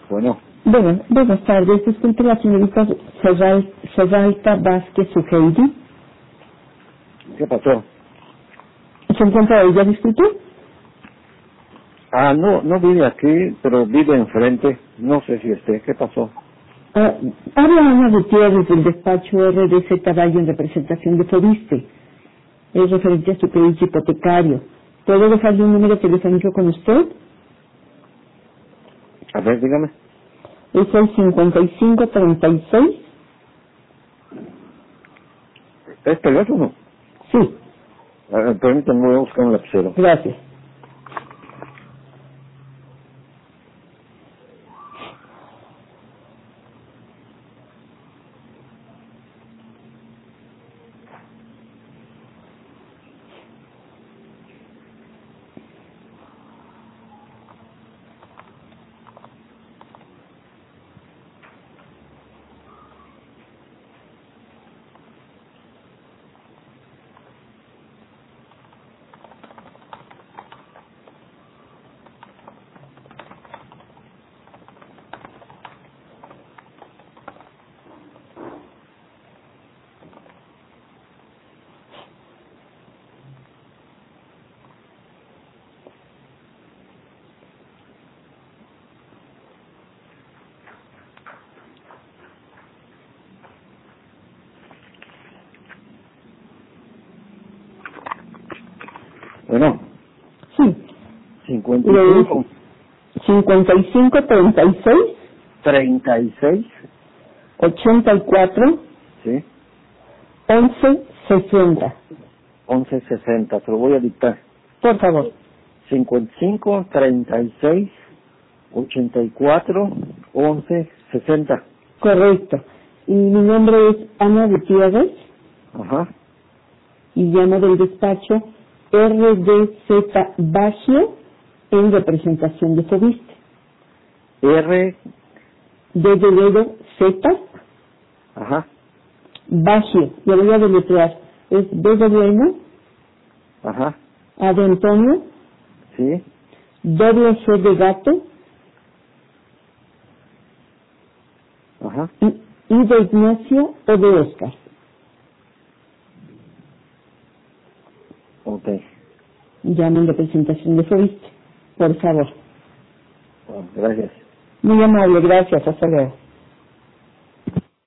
Bueno, Bueno, buenas tardes. Disculpe la señorita Serralta Vázquez Ujeidi. ¿qué pasó? ¿Se encuentra ella, disculpe? No vive aquí, pero vive enfrente. No sé si ¿qué pasó? Habla Ana Gutiérrez del despacho RDZ Valle en representación de Fobiste. Es referente a su crédito hipotecario. ¿Puedo dejarle un número telefónico con usted? A ver, dígame. Es el 5536. ¿Es teléfono? Sí, Permítanme, voy a buscar un lapicero. gracias. Bueno, Sí, 55, 5536 36, 84 ¿sí? 1160. 1160, te lo voy a dictar. Por favor. 55, 36, 84, 11, 60. Correcto. Y mi nombre es Ana Gutiérrez Ajá. y llamo del despacho RDZ Bagio en representación de Fobiste. R, D de dedo Z ajá, Bagio. Le voy a deletrear. Es B de bueno, ajá, A de Antonio, sí, doble G de gato ajá. y de Ignacio o de Oscar. Ok. Llamo en representación de Fobiste. Por favor. Bueno, gracias. Muy amable, gracias. Hasta luego.